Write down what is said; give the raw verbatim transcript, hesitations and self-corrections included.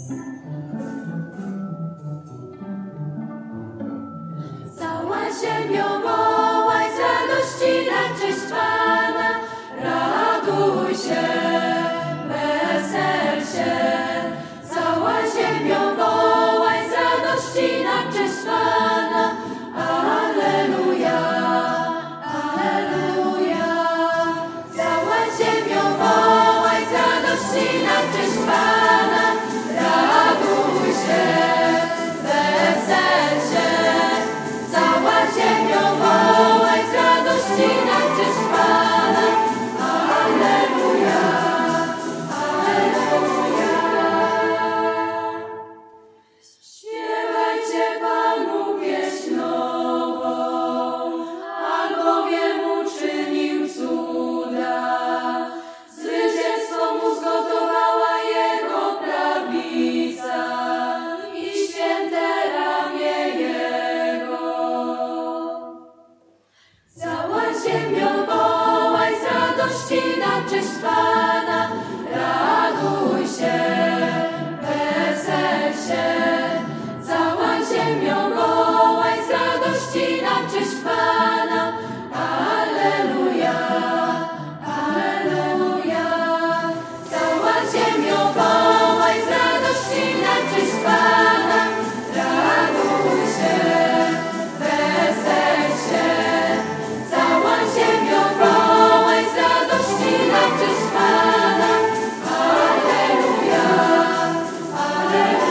Cała ziemio wołaj z radości na cześć Pana, raduj się, wesel się. Cała ziemio wołaj z radości na cześć Pana, alleluja, alleluja. Cała ziemio wołaj z radości na cześć Pana, raduj się, wesel się. Cała ziemio wołaj z radości na cześć Pana, alleluja, alleluja. Śpiewajcie Panu pieśń nową, albowiem uczynił cuda. Zwycięstwo mu zgotowała Jego prawica i święte ramię Jego. Cała ziemio wołaj z radości na cześć Pana, raduj się, wesel się. Cała ziemio wołaj z radości na cześć Pana, alleluja, alleluja. Cała ziemio wołaj z radości na cześć Pana, raduj się, wesel się. Cała ziemio wołaj z radości na cześć Pana, alleluja, alleluja.